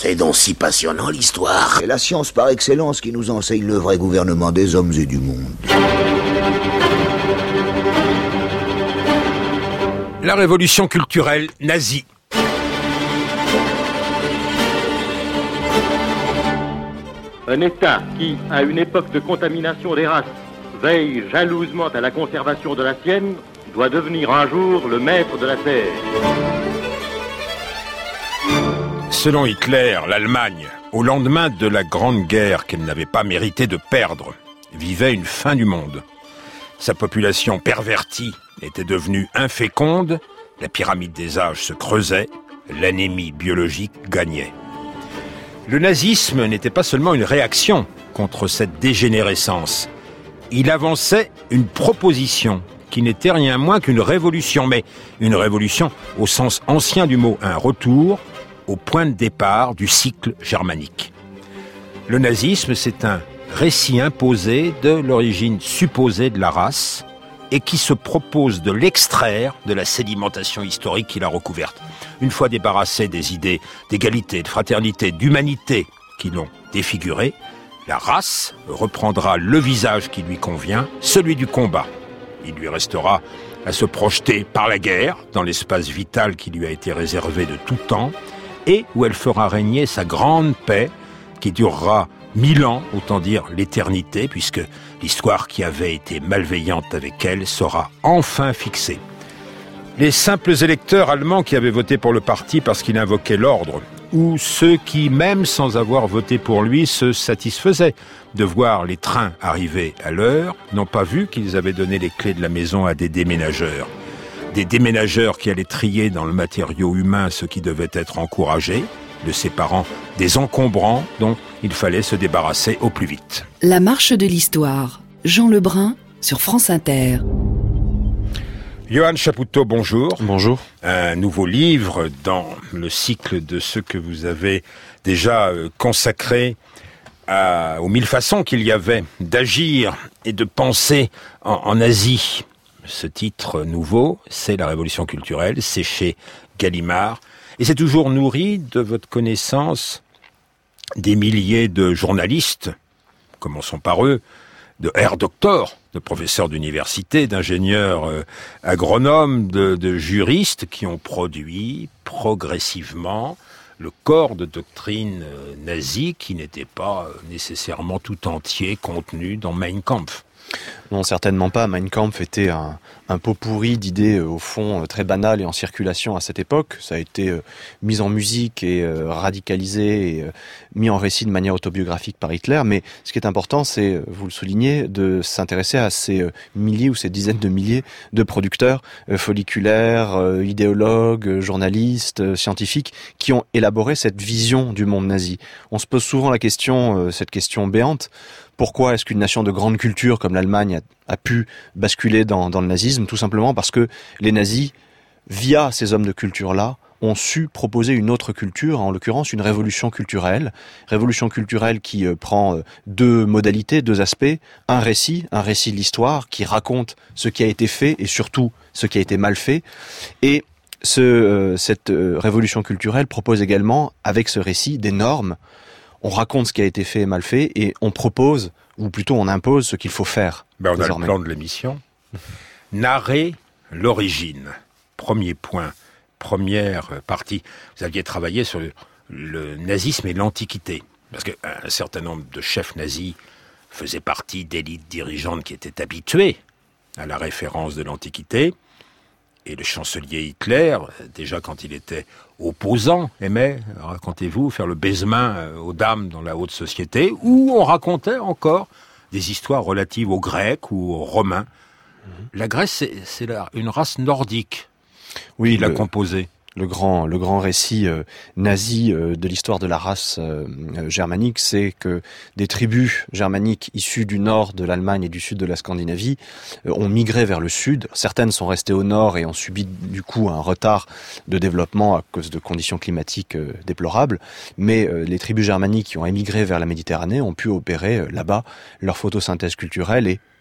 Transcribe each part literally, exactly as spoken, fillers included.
C'est donc si passionnant l'histoire. C'est la science par excellence qui nous enseigne le vrai gouvernement des hommes et du monde. La révolution culturelle nazie. Un État qui, à une époque de contamination des races, veille jalousement à la conservation de la sienne, doit devenir un jour le maître de la terre. Selon Hitler, l'Allemagne, au lendemain de la Grande Guerre qu'elle n'avait pas mérité de perdre, vivait une fin du monde. Sa population pervertie était devenue inféconde, la pyramide des âges se creusait, l'anémie biologique gagnait. Le nazisme n'était pas seulement une réaction contre cette dégénérescence. Il avançait une proposition qui n'était rien moins qu'une révolution, mais une révolution au sens ancien du mot, un retour au point de départ du cycle germanique. Le nazisme, c'est un récit imposé de l'origine supposée de la race et qui se propose de l'extraire de la sédimentation historique qui l'a recouverte. Une fois débarrassé des idées d'égalité, de fraternité, d'humanité qui l'ont défiguré, la race reprendra le visage qui lui convient, celui du combat. Il lui restera à se projeter par la guerre dans l'espace vital qui lui a été réservé de tout temps et où elle fera régner sa grande paix qui durera mille ans, autant dire l'éternité, puisque l'histoire qui avait été malveillante avec elle sera enfin fixée. Les simples électeurs allemands qui avaient voté pour le parti parce qu'il invoquait l'ordre, ou ceux qui, même sans avoir voté pour lui, se satisfaisaient de voir les trains arriver à l'heure, n'ont pas vu qu'ils avaient donné les clés de la maison à des déménageurs. Des déménageurs qui allaient trier dans le matériau humain ce qui devait être encouragé, le séparant des encombrants dont il fallait se débarrasser au plus vite. La marche de l'histoire, Jean Lebrun sur France Inter. Johan Chapoutot, bonjour. Bonjour. Un nouveau livre dans le cycle de ce que vous avez déjà consacré à, aux mille façons qu'il y avait d'agir et de penser en, en Asie. Ce titre nouveau, c'est La Révolution culturelle, c'est chez Gallimard. Et c'est toujours nourri de votre connaissance des milliers de journalistes, commençons par eux, de Herr Doctor, de professeurs d'université, d'ingénieurs euh, agronomes, de, de juristes qui ont produit progressivement le corps de doctrine euh, nazie qui n'était pas euh, nécessairement tout entier contenu dans Mein Kampf. Non, certainement pas. Mein Kampf était un, un pot pourri d'idées, euh, au fond, euh, très banales et en circulation à cette époque. Ça a été euh, mis en musique et euh, radicalisé et euh, mis en récit de manière autobiographique par Hitler. Mais ce qui est important, c'est, vous le soulignez, de s'intéresser à ces euh, milliers ou ces dizaines de milliers de producteurs euh, folliculaires, euh, idéologues, euh, journalistes, euh, scientifiques, qui ont élaboré cette vision du monde nazi. On se pose souvent la question, euh, cette question béante, pourquoi est-ce qu'une nation de grande culture comme l'Allemagne a, a pu basculer dans, dans le nazisme? Tout simplement parce que les nazis, via ces hommes de culture-là, ont su proposer une autre culture, en l'occurrence une révolution culturelle. Révolution culturelle qui euh, prend euh, deux modalités, deux aspects. Un récit, un récit de l'histoire qui raconte ce qui a été fait et surtout ce qui a été mal fait. Et ce, euh, cette euh, révolution culturelle propose également, avec ce récit, des normes. On raconte ce qui a été fait et mal fait, et on propose, ou plutôt on impose ce qu'il faut faire. Ben on désormais. a le plan de l'émission. Narrer l'origine. Premier point, première partie. Vous aviez travaillé sur le, le nazisme et l'Antiquité. Parce qu'un certain nombre de chefs nazis faisaient partie d'élites dirigeantes qui étaient habituées à la référence de l'Antiquité. Et le chancelier Hitler, déjà quand il était opposant, aimait, racontez-vous, faire le baise-main aux dames dans la haute société, où on racontait encore des histoires relatives aux Grecs ou aux Romains. Mmh. La Grèce, c'est, c'est la, une race nordique oui, qui l'a le... composée. Le grand, le grand récit euh, nazi euh, de l'histoire de la race euh, germanique, c'est que des tribus germaniques issues du nord de l'Allemagne et du sud de la Scandinavie euh, ont migré vers le sud. Certaines sont restées au nord et ont subi du coup un retard de développement à cause de conditions climatiques euh, déplorables. Mais euh, les tribus germaniques qui ont émigré vers la Méditerranée ont pu opérer euh, là-bas leur photosynthèse culturelle et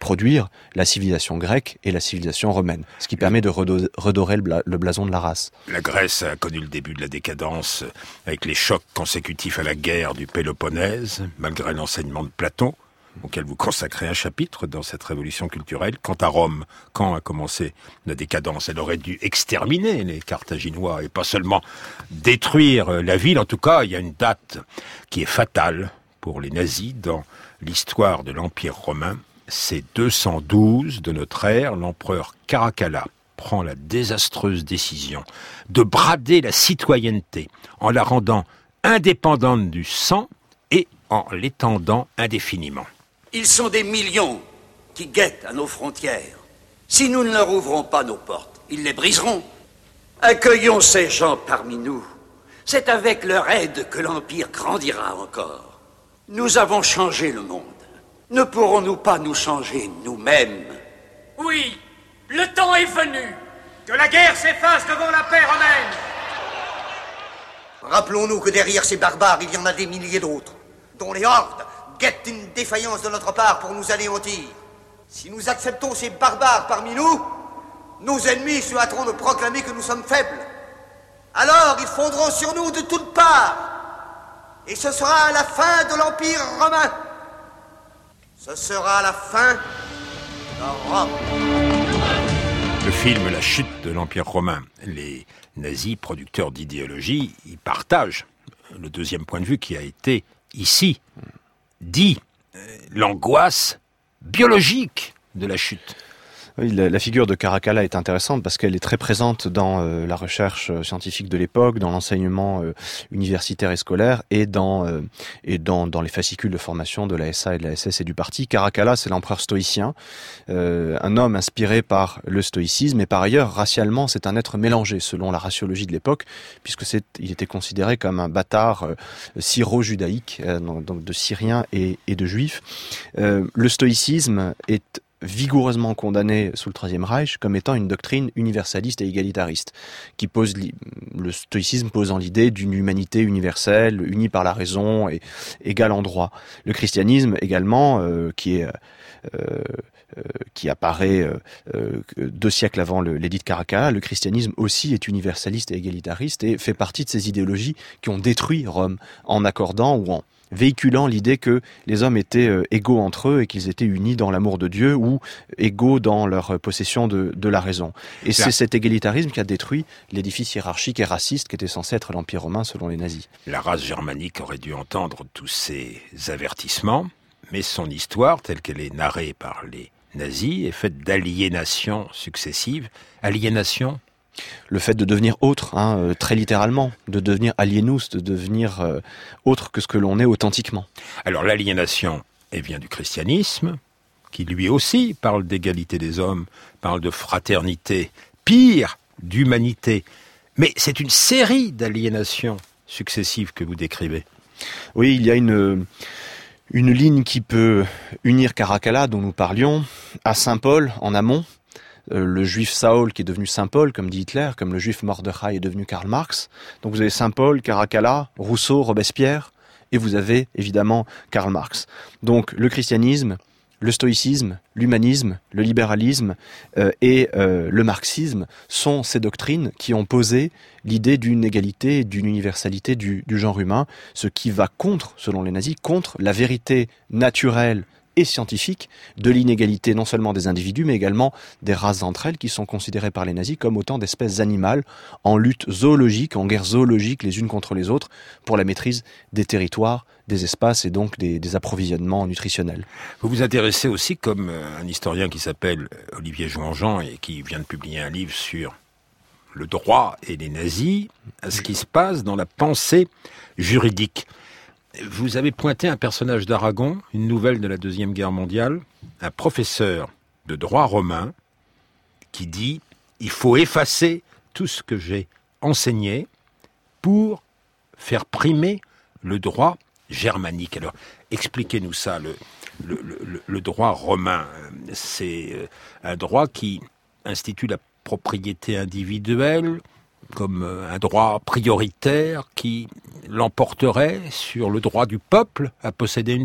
produire la civilisation grecque et la civilisation romaine, ce qui permet de redo- redorer le, bla- le blason de la race. La Grèce a connu le début de la décadence avec les chocs consécutifs à la guerre du Péloponnèse, malgré l'enseignement de Platon, auquel vous consacrez un chapitre dans cette révolution culturelle. Quant à Rome, quand a commencé la décadence? Elle aurait dû exterminer les Carthaginois et pas seulement détruire la ville. En tout cas, il y a une date qui est fatale pour les nazis dans l'histoire de l'Empire romain. C'est deux cent douze de notre ère. L'empereur Caracalla prend la désastreuse décision de brader la citoyenneté en la rendant indépendante du sang et en l'étendant indéfiniment. Ils sont des millions qui guettent à nos frontières. Si nous ne leur ouvrons pas nos portes, ils les briseront. Accueillons ces gens parmi nous. C'est avec leur aide que l'Empire grandira encore. Nous avons changé le monde. Ne pourrons-nous pas nous changer nous-mêmes? Oui, le temps est venu. Que la guerre s'efface devant la paix romaine. Rappelons-nous que derrière ces barbares, il y en a des milliers d'autres, dont les hordes guettent une défaillance de notre part pour nous anéantir. Si nous acceptons ces barbares parmi nous, nos ennemis se hâteront de proclamer que nous sommes faibles. Alors ils fondront sur nous de toutes parts. Et ce sera la fin de l'Empire romain. Ce sera la fin de Rome. Le film La chute de l'Empire romain. Les nazis, producteurs d'idéologie, ils partagent le deuxième point de vue qui a été ici dit, l'angoisse biologique de la chute. Oui, la, la figure de Caracalla est intéressante parce qu'elle est très présente dans euh, la recherche scientifique de l'époque, dans l'enseignement euh, universitaire et scolaire et dans euh, et dans, dans les fascicules de formation de la S A et de la S S et du parti. Caracalla, c'est l'empereur stoïcien, euh, un homme inspiré par le stoïcisme et par ailleurs, racialement, c'est un être mélangé selon la raciologie de l'époque, puisque c'est, il était considéré comme un bâtard euh, syro-judaïque, euh, donc de Syriens et, et de Juifs. Euh, le stoïcisme est vigoureusement condamné sous le Troisième Reich comme étant une doctrine universaliste et égalitariste, qui pose li- le stoïcisme posant l'idée d'une humanité universelle, unie par la raison et égale en droit. Le christianisme également, euh, qui est euh, euh, qui apparaît euh, deux siècles avant le, l'édit de Caracalla, le christianisme aussi est universaliste et égalitariste et fait partie de ces idéologies qui ont détruit Rome en accordant ou en véhiculant l'idée que les hommes étaient euh, égaux entre eux et qu'ils étaient unis dans l'amour de Dieu ou égaux dans leur possession de, de la raison. Et Là. c'est cet égalitarisme qui a détruit l'édifice hiérarchique et raciste qui était censé être l'Empire romain selon les nazis. La race germanique aurait dû entendre tous ces avertissements, mais son histoire, telle qu'elle est narrée par les nazis, est faite d'aliénations successives. Aliénation ? Le fait de devenir autre, hein, euh, très littéralement, de devenir alienus, de devenir euh, autre que ce que l'on est authentiquement. Alors l'aliénation, elle vient du christianisme, qui lui aussi parle d'égalité des hommes, parle de fraternité, pire, d'humanité. Mais c'est une série d'aliénations successives que vous décrivez. Oui, il y a une, une ligne qui peut unir Caracalla, dont nous parlions, à Saint-Paul, en amont. Le juif Saul qui est devenu Saint-Paul, comme dit Hitler, comme le juif Mordechai est devenu Karl Marx. Donc vous avez Saint-Paul, Caracalla, Rousseau, Robespierre, et vous avez évidemment Karl Marx. Donc le christianisme, le stoïcisme, l'humanisme, le libéralisme euh, et euh, le marxisme sont ces doctrines qui ont posé l'idée d'une égalité, d'une universalité du, du genre humain, ce qui va contre, selon les nazis, contre la vérité naturelle et scientifique de l'inégalité non seulement des individus mais également des races entre elles qui sont considérées par les nazis comme autant d'espèces animales en lutte zoologique, en guerre zoologique les unes contre les autres pour la maîtrise des territoires, des espaces et donc des, des approvisionnements nutritionnels. Vous vous intéressez aussi, comme un historien qui s'appelle Olivier Jouanjean et qui vient de publier un livre sur le droit et les nazis, à ce qui se passe dans la pensée juridique. Vous avez pointé un personnage d'Aragon, une nouvelle de la Deuxième Guerre mondiale, un professeur de droit romain qui dit « Il faut effacer tout ce que j'ai enseigné pour faire primer le droit germanique. » Alors, expliquez-nous ça. Le, le, le, le droit romain, c'est un droit qui institue la propriété individuelle comme un droit prioritaire qui l'emporterait sur le droit du peuple à posséder une terre?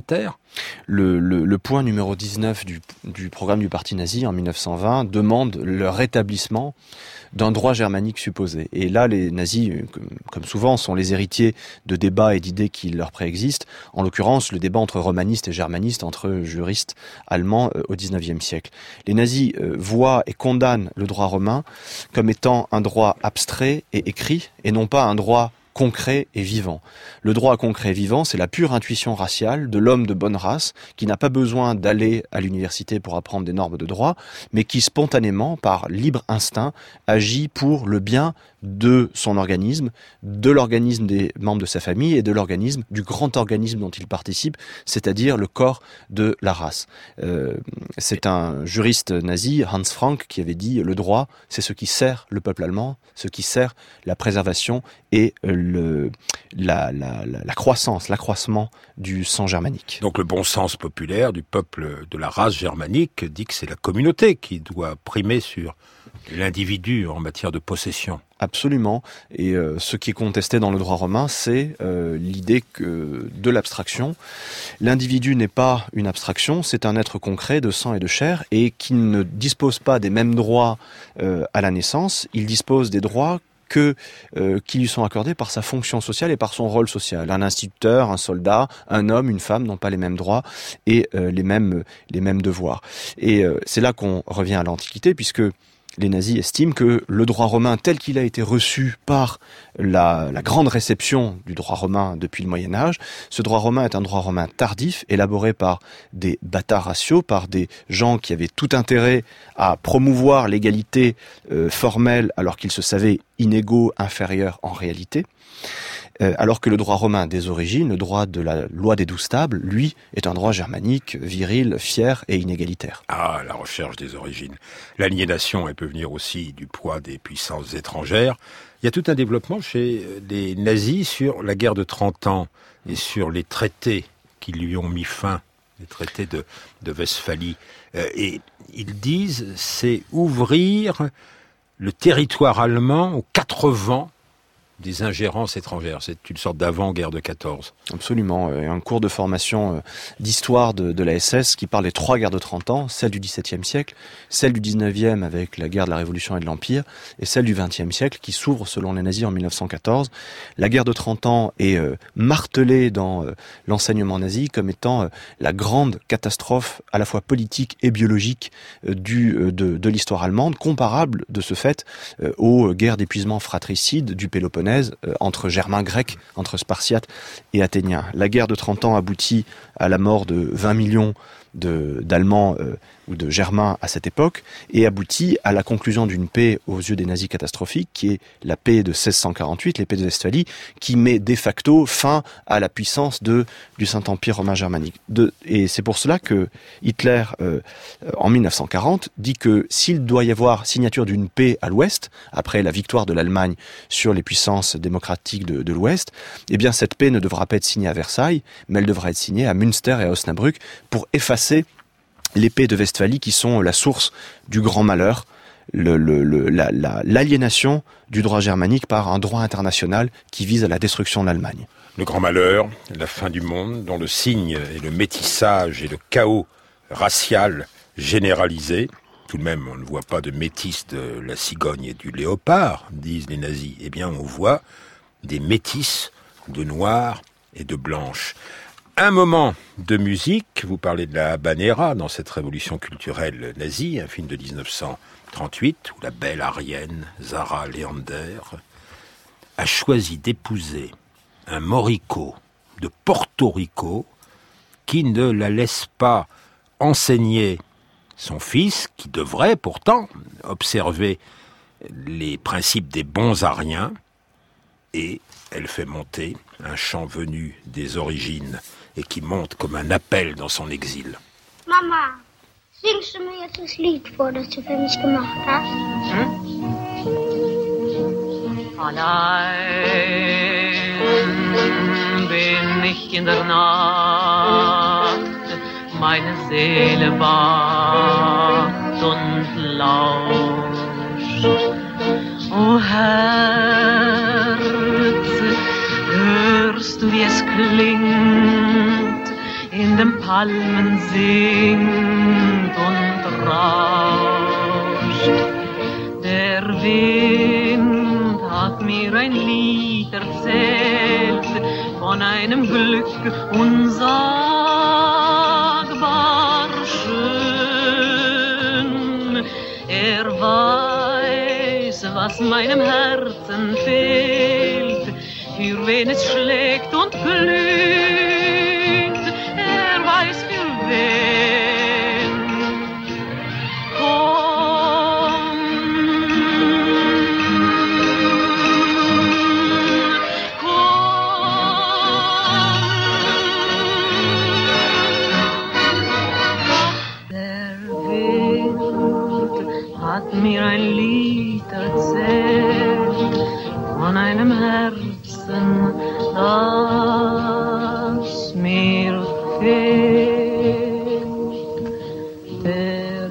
Le, le, le point numéro dix-neuf du, du programme du parti nazi en mille neuf cent vingt demande le rétablissement d'un droit germanique supposé. Et là, les nazis, comme souvent, sont les héritiers de débats et d'idées qui leur préexistent. En l'occurrence, le débat entre romanistes et germanistes, entre juristes allemands au dix-neuvième siècle. Les nazis voient et condamnent le droit romain comme étant un droit abstrait et écrit, et non pas un droit concret et vivant. Le droit concret et vivant, c'est la pure intuition raciale de l'homme de bonne race qui n'a pas besoin d'aller à l'université pour apprendre des normes de droit, mais qui spontanément, par libre instinct, agit pour le bien de son organisme, de l'organisme des membres de sa famille et de l'organisme, du grand organisme dont il participe, c'est-à-dire le corps de la race. Euh, c'est un juriste nazi, Hans Frank, qui avait dit « Le droit, c'est ce qui sert le peuple allemand, ce qui sert la préservation et le, la, la, la, la croissance, l'accroissement du sang germanique. » Donc le bon sens populaire du peuple de la race germanique dit que c'est la communauté qui doit primer sur l'individu en matière de possession. Absolument. Et euh, ce qui est contesté dans le droit romain, c'est euh, l'idée que de l'abstraction. L'individu n'est pas une abstraction, c'est un être concret de sang et de chair, et qui ne dispose pas des mêmes droits euh, à la naissance. Il dispose des droits que euh, qui lui sont accordés par sa fonction sociale et par son rôle social. Un instituteur, un soldat, un homme, une femme n'ont pas les mêmes droits et euh, les mêmes les mêmes devoirs. Et euh, c'est là qu'on revient à l'Antiquité, puisque les nazis estiment que le droit romain tel qu'il a été reçu par la, la grande réception du droit romain depuis le Moyen-Âge, ce droit romain est un droit romain tardif, élaboré par des bâtards raciaux, par des gens qui avaient tout intérêt à promouvoir l'égalité euh, formelle alors qu'ils se savaient inégaux, inférieurs en réalité. Euh, alors que le droit romain des origines, le droit de la loi des douze tables, lui, est un droit germanique, viril, fier et inégalitaire. Ah, la recherche des origines. L'aliénation, elle peut venir aussi du poids des puissances étrangères. Il y a tout un développement chez les nazis sur la guerre de trente ans et sur les traités qui lui ont mis fin, les traités de, de Westphalie. Euh, et ils disent, c'est ouvrir le territoire allemand aux quatre vents des ingérences étrangères. C'est une sorte d'avant-guerre de quatorze. Absolument. Un cours de formation d'histoire de, de la S S qui parle des trois guerres de trente ans, celle du dix-septième siècle, celle du dix-neuvième avec la guerre de la Révolution et de l'Empire, et celle du vingtième siècle qui s'ouvre selon les nazis en mille neuf cent quatorze. La guerre de trente ans est euh, martelée dans euh, l'enseignement nazi comme étant euh, la grande catastrophe à la fois politique et biologique euh, du, euh, de, de l'histoire allemande, comparable de ce fait euh, aux guerres d'épuisement fratricide du Péloponnèse entre Germains grecs, entre Spartiates et Athéniens. La guerre de trente ans aboutit à la mort de vingt millions de, d'Allemands euh, ou de Germains à cette époque, et aboutit à la conclusion d'une paix aux yeux des nazis catastrophique, qui est la paix de seize cent quarante-huit, l'épée de Westphalie, qui met de facto fin à la puissance de, du Saint-Empire romain germanique. De, et c'est pour cela que Hitler, euh, en mille neuf cent quarante, dit que s'il doit y avoir signature d'une paix à l'Ouest, après la victoire de l'Allemagne sur les puissances démocratiques de, de l'Ouest, eh bien cette paix ne devra pas être signée à Versailles, mais elle devra être signée à Münster et à Osnabrück pour effacer les paix de Westphalie qui sont la source du grand malheur, le, le, le, la, la, l'aliénation du droit germanique par un droit international qui vise à la destruction de l'Allemagne. Le grand malheur, la fin du monde, dont le signe est le métissage et le chaos racial généralisé. Tout de même, on ne voit pas de métis de la cigogne et du léopard, disent les nazis. Eh bien, on voit des métis de noirs et de blanches. Un moment de musique, vous parlez de la Habanera dans cette révolution culturelle nazie, un film de dix-neuf cent trente-huit, où la belle Arienne, Zara Leander, a choisi d'épouser un morico de Porto Rico qui ne la laisse pas enseigner son fils, qui devrait pourtant observer les principes des bons ariens, et elle fait monter un chant venu des origines et qui monte comme un appel dans son exil. Mama, singst du mir jetzt das Lied vor, das du für mich gemacht hast? Hm? Allein bin ich in der Nacht, meine Seele wacht und lauscht. O Herz, hörst du, wie es klingt in den Palmen singt und rauscht. Der Wind hat mir ein Lied erzählt von einem Glück unsagbar schön. Er weiß, was meinem Herzen fehlt, für wen es schlägt und glüht. Er weiß für wen. Komm, komm. Der Wind hat mir ein Lied erzählt von einem Herzen, das mir fehlt, der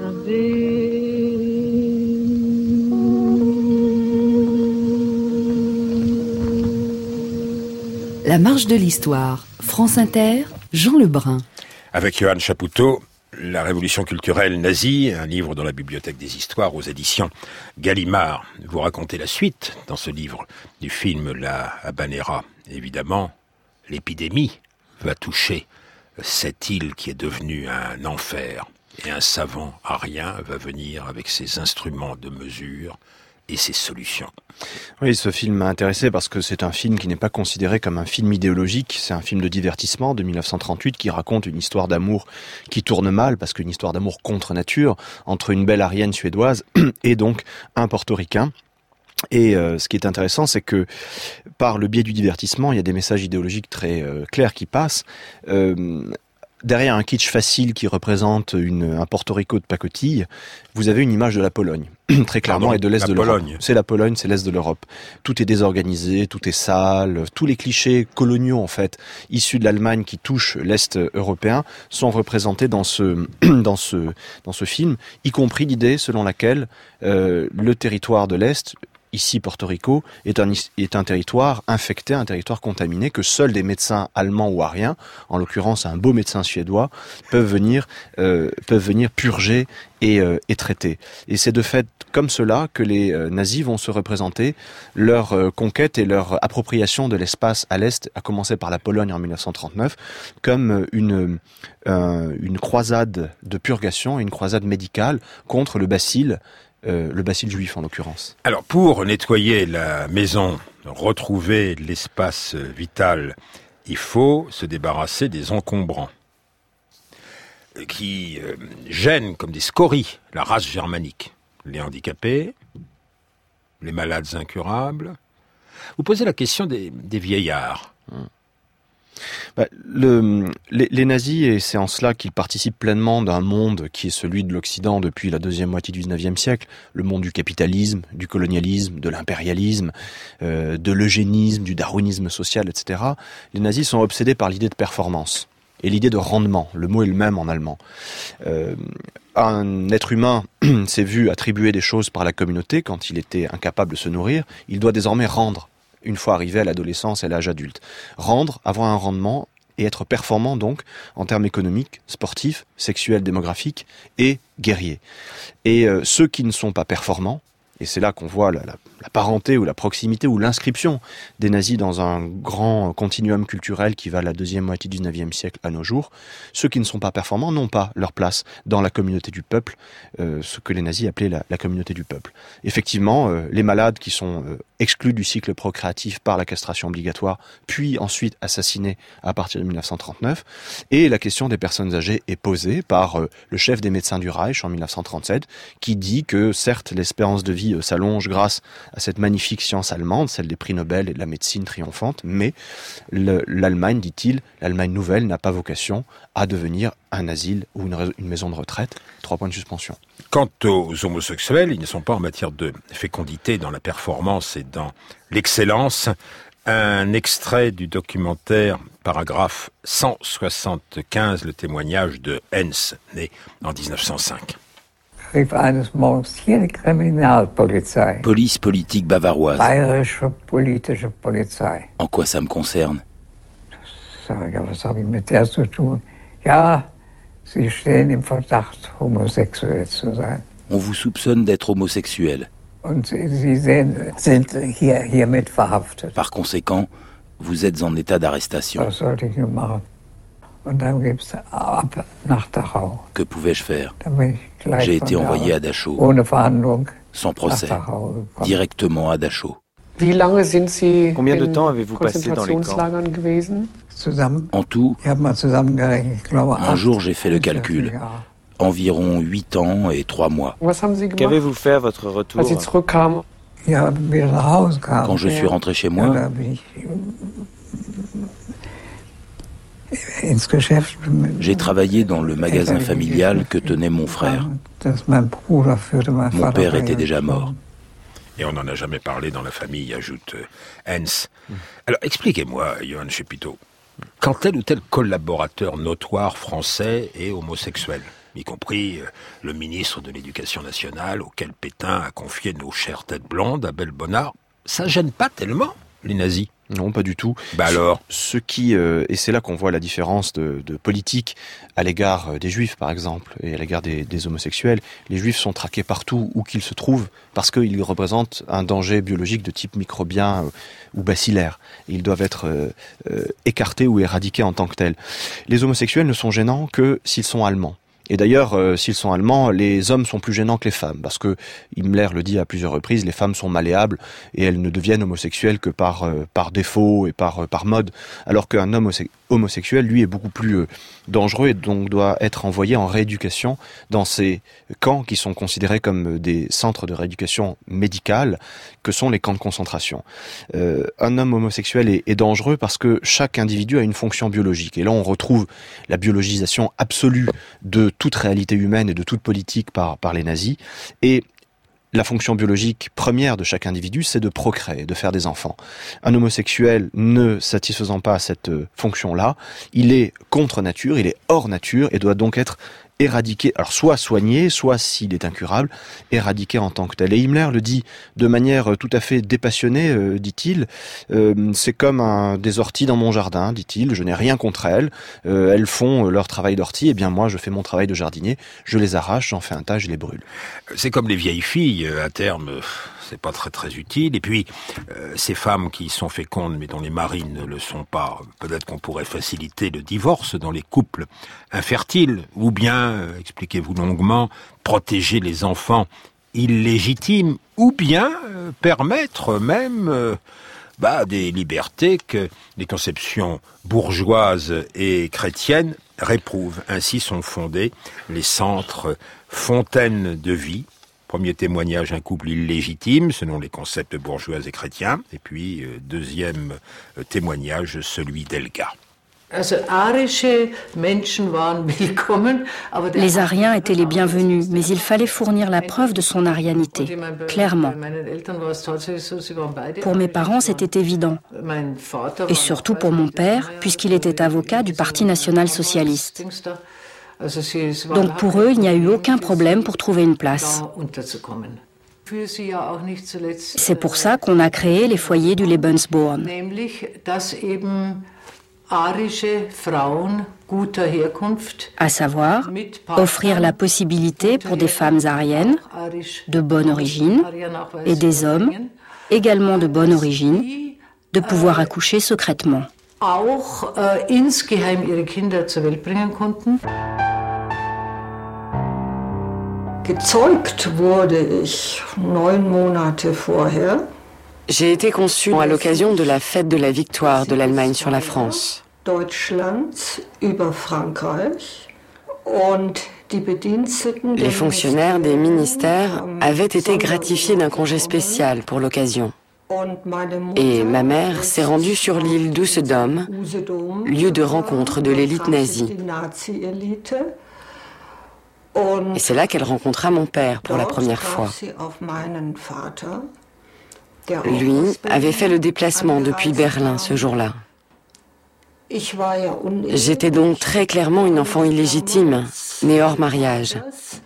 Wind. La marche de l'histoire, France Inter, Jean Lebrun. Avec Johann Chapoutot, La révolution culturelle nazie, un livre dans la bibliothèque des histoires aux éditions Gallimard. Vous racontez la suite dans ce livre du film La Habanera. Évidemment, l'épidémie va toucher cette île qui est devenue un enfer. Et un savant arien va venir avec ses instruments de mesure et ses solutions. Oui, ce film m'a intéressé parce que c'est un film qui n'est pas considéré comme un film idéologique, c'est un film de divertissement de mille neuf cent trente-huit qui raconte une histoire d'amour qui tourne mal, parce qu'une histoire d'amour contre nature, entre une belle arienne suédoise et donc un portoricain. Et euh, ce qui est intéressant, c'est que par le biais du divertissement, il y a des messages idéologiques très euh, clairs qui passent. Euh, Derrière un kitsch facile qui représente une, un Porto Rico de pacotille, vous avez une image de la Pologne, très clairement, Pardon, et de l'Est de l'Europe. Pologne. C'est la Pologne, c'est l'Est de l'Europe. Tout est désorganisé, tout est sale, tous les clichés coloniaux, en fait, issus de l'Allemagne qui touchent l'Est européen, sont représentés dans ce, dans ce, dans ce film, y compris l'idée selon laquelle euh, le territoire de l'Est, ici Porto Rico, est un, est un territoire infecté, un territoire contaminé, que seuls des médecins allemands ou ariens, en l'occurrence un beau médecin suédois, peuvent venir, euh, peuvent venir purger et, euh, et traiter. Et c'est de fait comme cela que les euh, nazis vont se représenter leur euh, conquête et leur appropriation de l'espace à l'Est, à commencer par la Pologne en mille neuf cent trente-neuf, comme une, euh, une croisade de purgation, une croisade médicale contre le bacille, Euh, le bacille juif en l'occurrence. Alors pour nettoyer la maison, retrouver l'espace vital, il faut se débarrasser des encombrants qui euh, gênent comme des scories la race germanique. Les handicapés, les malades incurables. Vous posez la question des, des vieillards. Hum. Bah, le, les, les nazis, et c'est en cela qu'ils participent pleinement d'un monde qui est celui de l'Occident depuis la deuxième moitié du dix-neuvième siècle, le monde du capitalisme, du colonialisme, de l'impérialisme, euh, de l'eugénisme, du darwinisme social, et cetera. Les nazis sont obsédés par l'idée de performance et l'idée de rendement. Le mot est le même en allemand. Euh, un être humain s'est vu attribuer des choses par la communauté quand il était incapable de se nourrir. Il doit désormais rendre, une fois arrivé à l'adolescence et à l'âge adulte. Rendre, avoir un rendement et être performant donc en termes économiques, sportifs, sexuels, démographiques et guerriers. Et euh, ceux qui ne sont pas performants, et c'est là qu'on voit la, la, la parenté ou la proximité ou l'inscription des nazis dans un grand continuum culturel qui va de la deuxième moitié du dix-neuvième siècle à nos jours, ceux qui ne sont pas performants n'ont pas leur place dans la communauté du peuple, euh, ce que les nazis appelaient la, la communauté du peuple. Effectivement, euh, les malades qui sont euh, exclus du cycle procréatif par la castration obligatoire, puis ensuite assassinés à partir de mille neuf cent trente-neuf, et la question des personnes âgées est posée par euh, le chef des médecins du Reich en mille neuf cent trente-sept, qui dit que certes l'espérance de vie s'allonge grâce à cette magnifique science allemande, celle des prix Nobel et de la médecine triomphante, mais le, l'Allemagne, dit-il, l'Allemagne nouvelle n'a pas vocation à devenir un asile ou une, une maison de retraite. Trois points de suspension. Quant aux homosexuels, ils ne sont pas en matière de fécondité dans la performance et dans l'excellence. Un extrait du documentaire, paragraphe cent soixante-quinze, le témoignage de Hens, né en dix-neuf cent cinq. Police politique bavaroise. Bayerische politische Polizei. En quoi ça me concerne? Sag, was habe ich mit der zu tun? Ja, Sie stehen im Verdacht, homosexuell zu sein. On vous soupçonne d'être homosexuel. Und Sie, Sie sind hier, hiermit verhaftet. Par conséquent, vous êtes en état d'arrestation. Was sollte ich nun machen? Und dann gibt's ab nach Dachau. Que pouvais-je faire? Dann bin ich gleich J'ai été von envoyé da, à Dachau, ohne Verhandlung, sans procès, nach Dachau gekommen. directement à Dachau. Wie lange sind Sie Combien de in temps avez-vous passé dans les camps? Konzentrationslagern gewesen? Zusammen, En tout, ich habe mal zusammengerechnet, ich glaube, un acht jour j'ai fait le bis calcul. vierzig Jahre. Environ huit ans et trois mois. Was haben Sie gemacht, Qu'avez-vous fait à votre retour? als Sie zurückkamen? Ja, wieder nach Hause kam. Quand je suis rentré chez Ja, moi, da bin ich ins Geschäft. j'ai travaillé dans le magasin familial que tenait mon frère. Das mein Bruder führte, mein Mon Vater père war était ja déjà gestorben. mort. Et on n'en a jamais parlé dans la famille, ajoute euh, Hens. Alors expliquez-moi, Johan Chapiteau, quand tel ou tel collaborateur notoire français est homosexuel, y compris euh, le ministre de l'Éducation nationale auquel Pétain a confié nos chères têtes blondes, Abel Bonnard, ça gêne pas tellement les nazis? Non, pas du tout. Bah alors Ce, ce qui, euh, et c'est là qu'on voit la différence de, de politique à l'égard euh, des juifs, par exemple, et à l'égard des, des homosexuels. Les juifs sont traqués partout où qu'ils se trouvent parce qu'ils représentent un danger biologique de type microbien euh, ou bacillaire. Et ils doivent être euh, euh, écartés ou éradiqués en tant que tels. Les homosexuels ne sont gênants que s'ils sont allemands. Et d'ailleurs, euh, s'ils sont allemands, les hommes sont plus gênants que les femmes, parce que Himmler le dit à plusieurs reprises, les femmes sont malléables et elles ne deviennent homosexuelles que par euh, par défaut et par euh, par mode, alors qu'un homme homosexuel, lui, est beaucoup plus euh, dangereux et donc doit être envoyé en rééducation dans ces camps qui sont considérés comme des centres de rééducation médicale, que sont les camps de concentration. Euh, un homme homosexuel est, est dangereux parce que chaque individu a une fonction biologique, et là on retrouve la biologisation absolue de toute réalité humaine et de toute politique par, par les nazis. Et la fonction biologique première de chaque individu, c'est de procréer, de faire des enfants. Un homosexuel ne satisfaisant pas à cette fonction-là, il est contre nature, il est hors nature et doit donc être éradiqué, alors soit soigné, soit s'il est incurable, éradiqué en tant que tel. Et Himmler le dit de manière tout à fait dépassionnée, euh, dit-il, euh, c'est comme un, des orties dans mon jardin, dit-il, je n'ai rien contre elles, euh, elles font leur travail d'ortie, et bien moi je fais mon travail de jardinier, je les arrache, j'en fais un tas, je les brûle. C'est comme les vieilles filles, à terme, c'est pas très très utile. Et puis, euh, ces femmes qui sont fécondes mais dont les maris ne le sont pas, peut-être qu'on pourrait faciliter le divorce dans les couples infertiles, ou bien, euh, expliquez-vous longuement, protéger les enfants illégitimes, ou bien euh, permettre même euh, bah, des libertés que les conceptions bourgeoises et chrétiennes réprouvent. Ainsi sont fondés les centres fontaines de vie. Premier témoignage, un couple illégitime, selon les concepts bourgeois et chrétiens. Et puis, euh, deuxième euh, témoignage, celui d'Elga. Les Ariens étaient les bienvenus, mais il fallait fournir la preuve de son arianité, clairement. Pour mes parents, c'était évident. Et surtout pour mon père, puisqu'il était avocat du Parti national-socialiste. Donc pour eux, il n'y a eu aucun problème pour trouver une place. C'est pour ça qu'on a créé les foyers du Lebensborn. À savoir, offrir la possibilité pour des femmes ariennes de bonne origine et des hommes également de bonne origine de pouvoir accoucher secrètement. Auch äh, insgeheim ihre Kinder zur Welt bringen konnten. Gezeugt wurde ich neun Monate vorher. J'ai été conçue à l'occasion de la fête de la victoire de l'Allemagne sur la France. Deutschlands über Frankreich und die Bediensteten. Les fonctionnaires des ministères avaient été gratifiés d'un congé spécial pour l'occasion. Et ma mère s'est rendue sur l'île d'Usedom, lieu de rencontre de l'élite nazie. Et c'est là qu'elle rencontra mon père pour la première fois. Lui avait fait le déplacement depuis Berlin ce jour-là. J'étais donc très clairement une enfant illégitime, née hors mariage.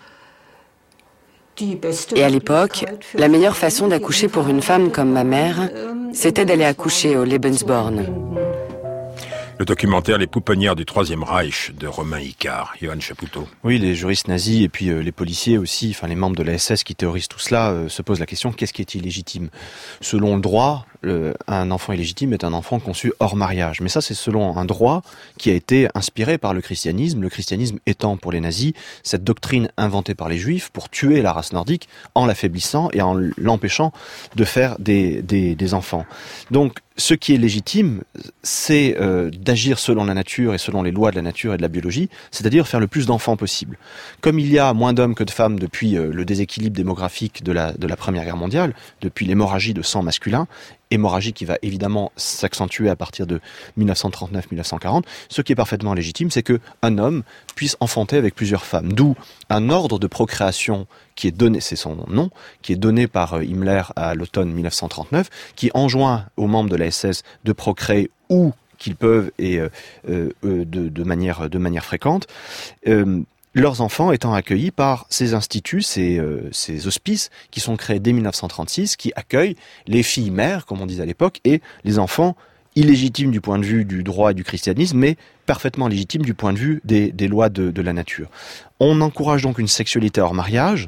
Et à l'époque, la meilleure façon d'accoucher pour une femme comme ma mère, c'était d'aller accoucher au Lebensborn. Le documentaire Les pouponnières du Troisième Reich de Romain Icard. Johann Chapoutot. Oui, les juristes nazis et puis euh, les policiers aussi, enfin les membres de la S S qui théorisent tout cela, euh, se posent la question, qu'est-ce qui est illégitime ? Selon le droit, le, un enfant illégitime est un enfant conçu hors mariage. Mais ça, c'est selon un droit qui a été inspiré par le christianisme. Le christianisme étant pour les nazis cette doctrine inventée par les juifs pour tuer la race nordique en l'affaiblissant et en l'empêchant de faire des, des, des enfants. Donc, ce qui est légitime, c'est euh, d'agir selon la nature et selon les lois de la nature et de la biologie, c'est-à-dire faire le plus d'enfants possible. Comme il y a moins d'hommes que de femmes depuis euh, le déséquilibre démographique de la, de la Première Guerre mondiale, depuis l'hémorragie de sang masculin, hémorragie qui va évidemment s'accentuer à partir de dix-neuf cent trente-neuf à dix-neuf cent quarante, ce qui est parfaitement légitime, c'est qu'un homme puisse enfanter avec plusieurs femmes. D'où un ordre de procréation qui est donné, c'est son nom, qui est donné par Himmler à l'automne dix-neuf cent trente-neuf, qui enjoint aux membres de la S S de procréer où qu'ils peuvent et euh, euh, de, de, manière, de manière fréquente. Euh, leurs enfants étant accueillis par ces instituts, ces, euh, ces hospices qui sont créés dès dix-neuf cent trente-six, qui accueillent les filles mères, comme on disait à l'époque, et les enfants illégitimes du point de vue du droit et du christianisme, mais parfaitement légitimes du point de vue des, des lois de, de la nature. On encourage donc une sexualité hors mariage,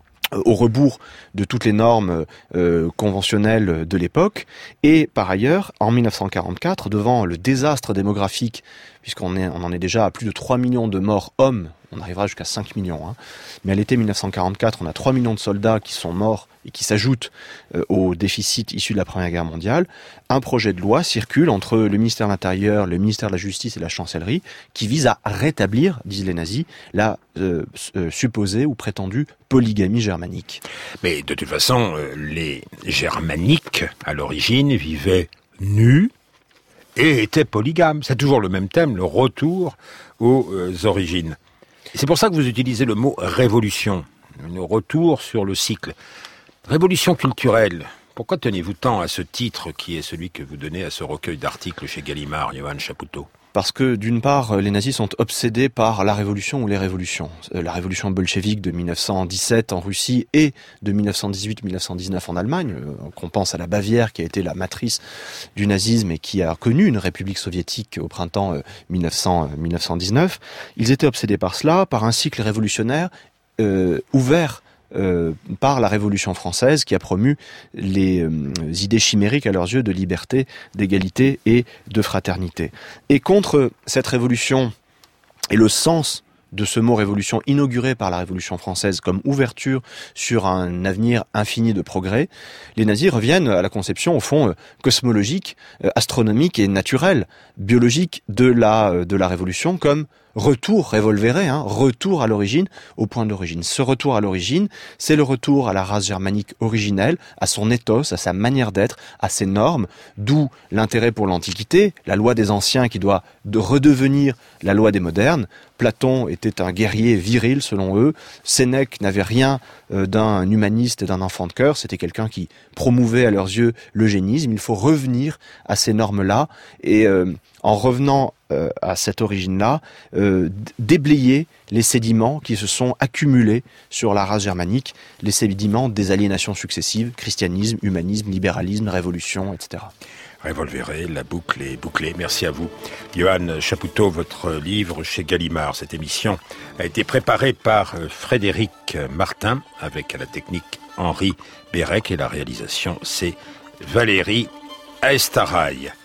au rebours de toutes les normes euh, conventionnelles de l'époque. Et par ailleurs, en dix-neuf cent quarante-quatre, devant le désastre démographique, puisqu'on est, on en est déjà à plus de trois millions de morts hommes, on arrivera jusqu'à cinq millions, hein. Mais à l'été dix-neuf cent quarante-quatre, on a trois millions de soldats qui sont morts et qui s'ajoutent euh, au déficit issu de la Première Guerre mondiale. Un projet de loi circule entre le ministère de l'Intérieur, le ministère de la Justice et la Chancellerie qui vise à rétablir, disent les nazis, la euh, euh, supposée ou prétendue polygamie germanique. Mais de toute façon, euh, les germaniques, à l'origine, vivaient nus et étaient polygames. C'est toujours le même thème, le retour aux euh, origines. C'est pour ça que vous utilisez le mot révolution, le retour sur le cycle. Révolution culturelle. Pourquoi tenez-vous tant à ce titre qui est celui que vous donnez à ce recueil d'articles chez Gallimard, Johann Chapoutot ? Parce que, d'une part, les nazis sont obsédés par la révolution ou les révolutions. La révolution bolchevique de dix-neuf cent dix-sept en Russie et de dix-neuf cent dix-huit à dix-neuf cent dix-neuf en Allemagne, qu'on pense à la Bavière qui a été la matrice du nazisme et qui a connu une république soviétique au printemps dix-neuf cents, dix-neuf cent dix-neuf. Ils étaient obsédés par cela, par un cycle révolutionnaire euh, ouvert Euh, par la Révolution française qui a promu les euh, idées chimériques à leurs yeux de liberté, d'égalité et de fraternité. Et contre cette révolution et le sens de ce mot révolution inauguré par la Révolution française comme ouverture sur un avenir infini de progrès, les nazis reviennent à la conception au fond euh, cosmologique, euh, astronomique et naturelle, biologique de la, euh, de la Révolution comme retour révolvéré, hein, retour à l'origine, au point d'origine. Ce retour à l'origine, c'est le retour à la race germanique originelle, à son ethos, à sa manière d'être, à ses normes, d'où l'intérêt pour l'Antiquité, la loi des anciens qui doit de redevenir la loi des modernes. Platon était un guerrier viril selon eux, Sénèque n'avait rien euh, d'un humaniste et d'un enfant de cœur, c'était quelqu'un qui promouvait à leurs yeux l'eugénisme. Il faut revenir à ces normes-là et euh, en revenant euh, à cette origine-là, euh, déblayer les sédiments qui se sont accumulés sur la race germanique, les sédiments des aliénations successives, christianisme, humanisme, libéralisme, révolution, et cetera. Révolvéré, la boucle est bouclée. Merci à vous. Johann Chapoutot, votre livre chez Gallimard. Cette émission a été préparée par Frédéric Martin avec à la technique Henri Bérec et la réalisation c'est Valérie Aestaraï.